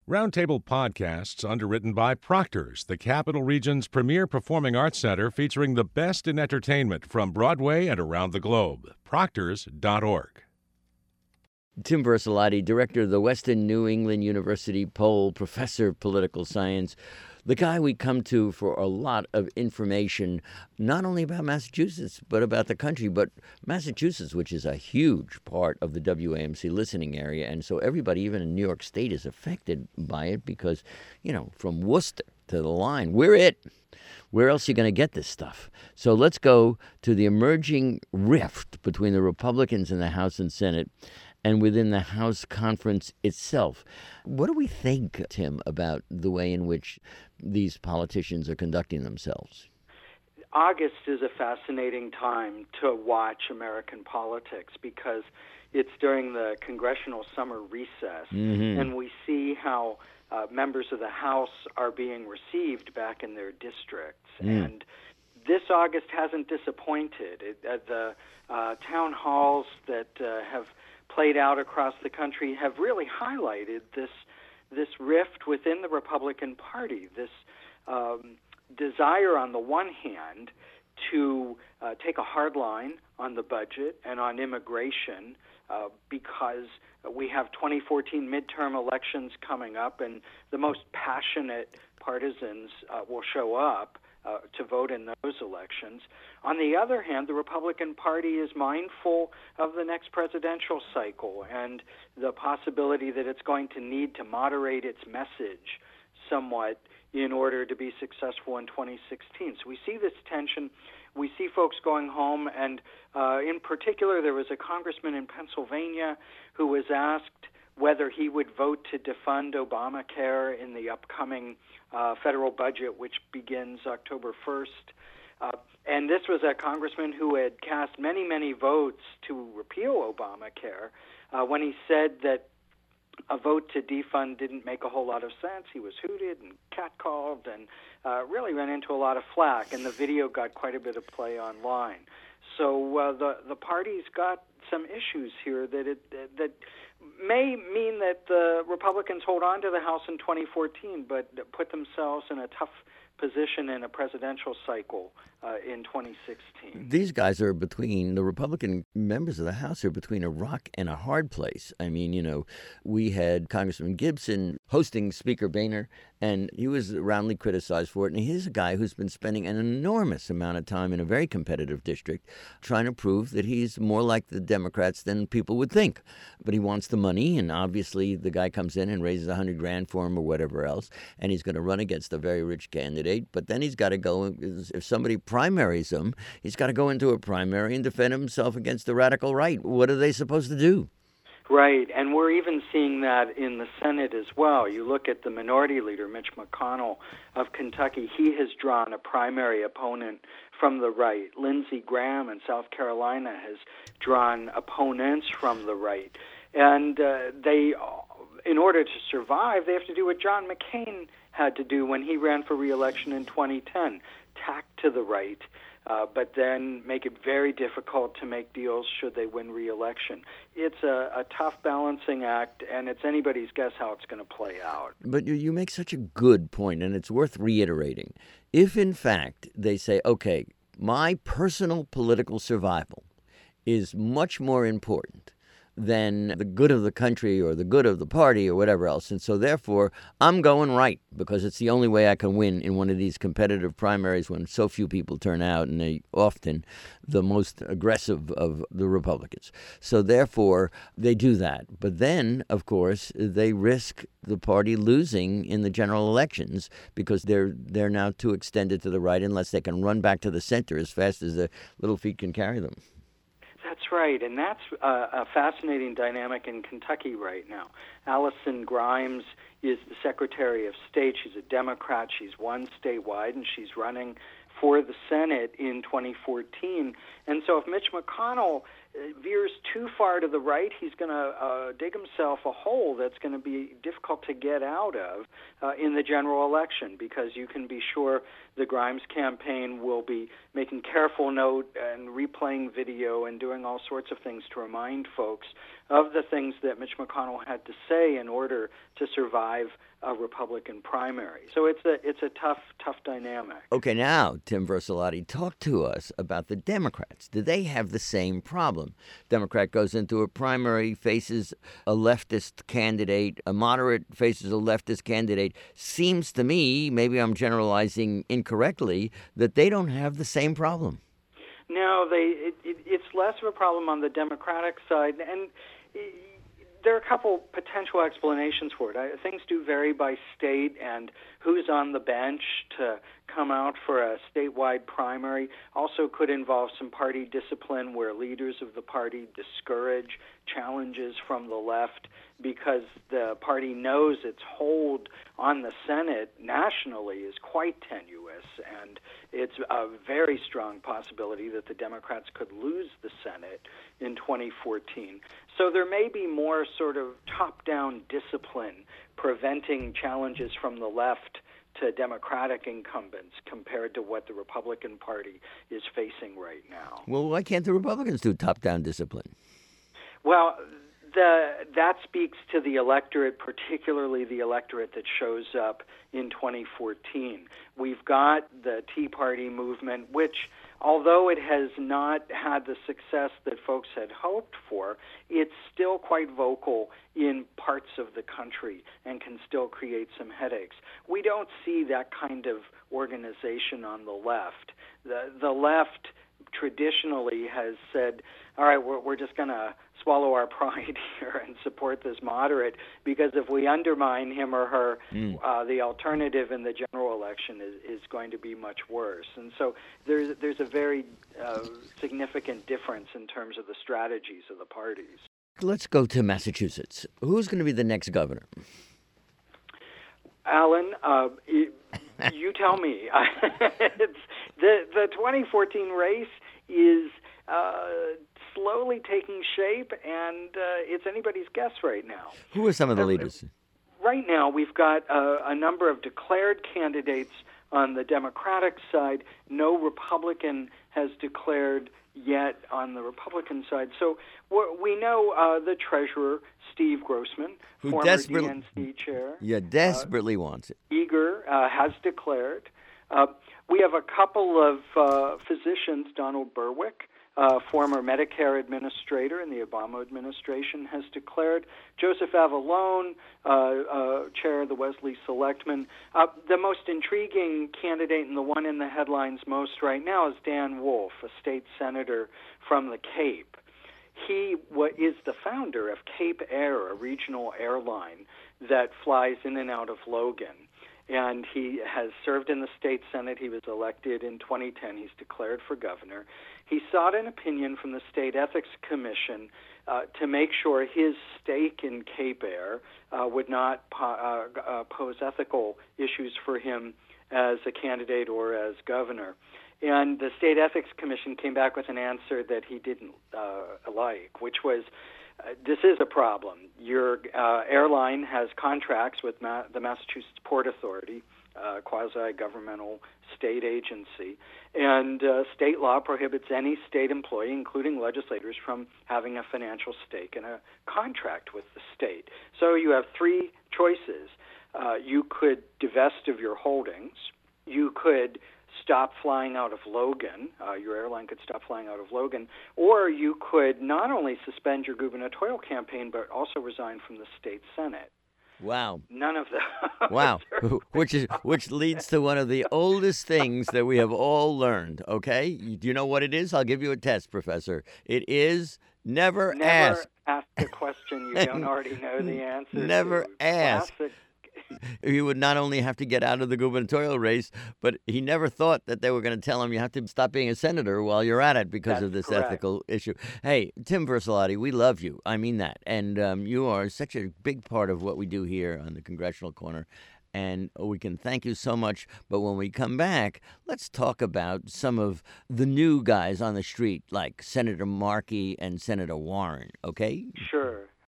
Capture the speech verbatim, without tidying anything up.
Roundtable Podcasts, underwritten by Proctor's, the Capital Region's premier performing arts center featuring the best in entertainment from Broadway and around the globe. Proctors dot org. Tim Versilati, director of the Western New England University poll, professor of political science, the guy we come to for a lot of information, not only about Massachusetts, but about the country, but Massachusetts, which is a huge part of the W A M C listening area. And so everybody, even in New York State, is affected by it because, you know, from Worcester to the line, we're it. Where else are you going to get this stuff? So let's go to the emerging rift between the Republicans in the House and Senate and within the House conference itself. What do we think, Tim, about the way in which these politicians are conducting themselves? August is a fascinating time to watch American politics because it's during the congressional summer recess, mm-hmm. and we see how uh, members of the House are being received back in their districts. Mm. And this August hasn't disappointed. It, uh, the uh, town halls that uh, have played out across the country have really highlighted this this rift within the Republican Party, this um, desire on the one hand to uh, take a hard line on the budget and on immigration uh, because we have twenty fourteen midterm elections coming up and the most passionate partisans uh, will show up Uh, to vote in those elections. On the other hand, the Republican Party is mindful of the next presidential cycle and the possibility that it's going to need to moderate its message somewhat in order to be successful in twenty sixteen. So we see this tension. We see folks going home, and uh, in particular, there was a congressman in Pennsylvania who was asked whether he would vote to defund Obamacare in the upcoming uh, federal budget, which begins October first. Uh, and this was a congressman who had cast many, many votes to repeal Obamacare. Uh, when he said that a vote to defund didn't make a whole lot of sense, he was hooted and catcalled and uh, really ran into a lot of flack, and the video got quite a bit of play online. So uh, the the party's got some issues here that it that may mean that the Republicans hold on to the House in twenty fourteen, but put themselves in a tough position in a presidential cycle uh, in twenty sixteen. These guys are between, the Republican members of the House are between a rock and a hard place. I mean, you know, we had Congressman Gibson hosting Speaker Boehner, and he was roundly criticized for it. And he's a guy who's been spending an enormous amount of time in a very competitive district trying to prove that he's more like the Democrats than people would think. But he wants the money, and obviously the guy comes in and raises a hundred grand for him or whatever else, and he's going to run against a very rich candidate. But then he's got to go, if somebody primaries him, he's got to go into a primary and defend himself against the radical right. What are they supposed to do? Right, and we're even seeing that in the Senate as well. You look at the minority leader, Mitch McConnell of Kentucky. He has drawn a primary opponent from the right. Lindsey Graham in South Carolina has drawn opponents from the right. And uh, they, in order to survive, they have to do what John McCain had to do when he ran for re-election in twenty ten, tack to the right. Uh, but then make it very difficult to make deals should they win re-election. It's a, a tough balancing act, and it's anybody's guess how it's going to play out. But you, you make such a good point, and it's worth reiterating. If, in fact, they say, okay, my personal political survival is much more important than the good of the country or the good of the party or whatever else. And so therefore, I'm going right because it's the only way I can win in one of these competitive primaries when so few people turn out, and they often the most aggressive of the Republicans. So therefore, they do that. But then, of course, they risk the party losing in the general elections because they're they're now too extended to the right unless they can run back to the center as fast as their little feet can carry them. That's right, and that's a, a fascinating dynamic in Kentucky right now. Allison Grimes is the Secretary of State. She's a Democrat. She's won statewide, and she's running for the Senate in twenty fourteen. And so if Mitch McConnell veers too far to the right, he's going to uh, dig himself a hole that's going to be difficult to get out of uh, in the general election, because you can be sure the Grimes campaign will be making careful note and replaying video and doing all sorts of things to remind folks of the things that Mitch McConnell had to say in order to survive a Republican primary. So it's a it's a tough, tough dynamic. Okay, now, Tim Versilati, talk to us about the Democrats. Do they have the same problem? Democrat goes into a primary, faces a leftist candidate, a moderate faces a leftist candidate. Seems to me, maybe I'm generalizing incorrectly, that they don't have the same problem. No, they it, it, it's less of a problem on the Democratic side, and it, there are a couple potential explanations for it. I, things do vary by state, and who's on the bench to come out for a statewide primary also could involve some party discipline where leaders of the party discourage challenges from the left because the party knows its hold on the Senate nationally is quite tenuous, and it's a very strong possibility that the Democrats could lose the Senate in twenty fourteen. So there may be more sort of top-down discipline preventing challenges from the left to Democratic incumbents compared to what the Republican Party is facing right now. Well, why can't the Republicans do top-down discipline? Well, the, that speaks to the electorate, particularly the electorate that shows up in twenty fourteen. We've got the Tea Party movement, which, although it has not had the success that folks had hoped for, it's still quite vocal in parts of the country and can still create some headaches. We don't see that kind of organization on the left. The, the left traditionally has said, all right, we're, we're just going to swallow our pride here and support this moderate, because if we undermine him or her, mm. uh, the alternative in the general election is, is going to be much worse. And so there's, there's a very uh, significant difference in terms of the strategies of the parties. Let's go to Massachusetts. Who's going to be the next governor? Alan, uh, you, you tell me. it's, the, the twenty fourteen race is uh, slowly taking shape, and uh, it's anybody's guess right now. Who are some of the leaders? Right now, we've got uh, a number of declared candidates on the Democratic side. No Republican has declared yet on the Republican side. So we know uh, the treasurer, Steve Grossman, Who former desperate- D N C chair. Yeah, desperately uh, wants it. Eager uh, has declared. Uh, we have a couple of uh, physicians, Donald Berwick, uh, former Medicare administrator in the Obama administration, has declared. Joseph Avallone, uh, uh, chair of the Wesley Selectmen. Uh, the most intriguing candidate and the one in the headlines most right now is Dan Wolf, a state senator from the Cape. He what is the founder of Cape Air, a regional airline that flies in and out of Logan. And he has served in the state Senate. He was elected in twenty ten. He's declared for governor. He sought an opinion from the State Ethics Commission uh, to make sure his stake in Cape Air uh, would not po- uh, uh, pose ethical issues for him as a candidate or as governor. And the State Ethics Commission came back with an answer that he didn't uh, like, which was, Uh, this is a problem. Your uh, airline has contracts with Ma- the Massachusetts Port Authority, uh, quasi-governmental state agency, and uh, state law prohibits any state employee, including legislators, from having a financial stake in a contract with the state. So you have three choices. Uh, you could divest of your holdings. You could stop flying out of Logan, uh, your airline could stop flying out of Logan, or you could not only suspend your gubernatorial campaign, but also resign from the state Senate. Wow. None of that. Wow. which is which leads to one of the oldest things that we have all learned, okay? Do you know what it is? I'll give you a test, Professor. It is never, never ask. Never ask a question you don't already know the answer Never to. ask. Classic. He would not only have to get out of the gubernatorial race, but he never thought that they were going to tell him you have to stop being a senator while you're at it because That's of this correct. ethical issue. Hey, Tim Versilati, we love you. I mean that. And um, you are such a big part of what we do here on the Congressional Corner. and we can thank you so much. But when we come back, let's talk about some of the new guys on the street, like Senator Markey and Senator Warren, okay? Sure.